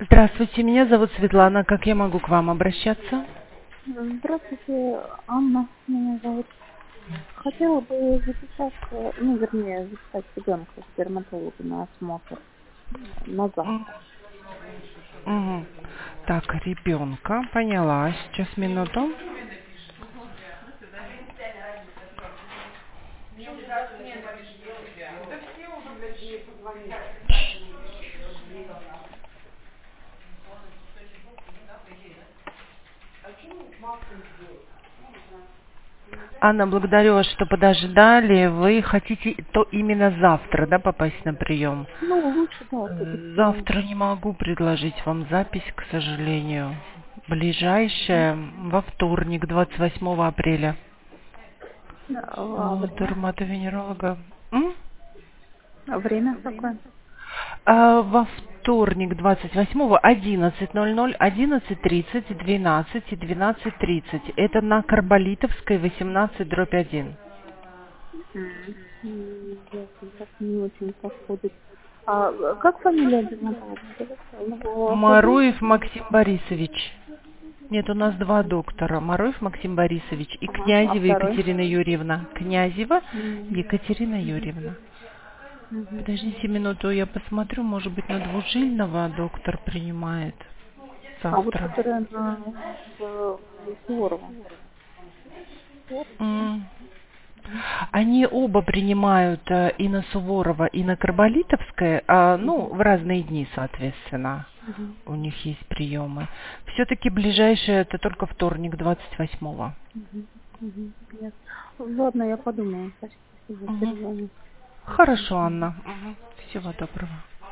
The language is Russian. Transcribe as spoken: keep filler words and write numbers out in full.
Здравствуйте, меня зовут Светлана. Как я могу к вам обращаться? Здравствуйте, Анна меня зовут. Хотела бы записаться, ну, вернее, записать ребенка к дерматологу на осмотр на М, завтра. мгм. Так, ребенка, поняла. Сейчас минуту. Анна, благодарю вас, что подождали. Вы хотите то именно завтра, да, попасть на прием? Ну, лучше, да, будет Э, сегодня. Завтра не могу предложить вам запись, к сожалению. Ближайшая во вторник, двадцать восьмого апреля. А У время? дерматовенеролога. М? А время какое? А, во вторник, двадцать восьмого, одиннадцать ноль ноль, одиннадцать тридцать, двенадцать и двенадцать тридцать. Это на Карболитовской, восемнадцать, дробь один. М, м, ясно, так не очень подходит. А э, как фамилия дерматолога? Ну, Ахудин? Маруев Максим Борисович. Нет, у нас два доктора. Маруев Максим Борисович и Ага, а Князева второй? Екатерина Юрьевна. Князева М, Екатерина мгм, Юрьевна. мгм. Подождите минуту, я посмотрю, может быть, на Двужильного доктор принимает А вот завтра. которая на в, в Суворова. М. Они оба принимают э, и на Суворова, и на Карболитовское, а, ну, Мгм, в разные дни, соответственно. мгм. У них есть приемы. Все-таки ближайшее это только вторник, двадцать восьмого. Мгм, мгм, ясно. Ладно, я подумаю. Спасибо, Мгм. перезвоню. Хорошо, Анна. Мгм. Всего доброго.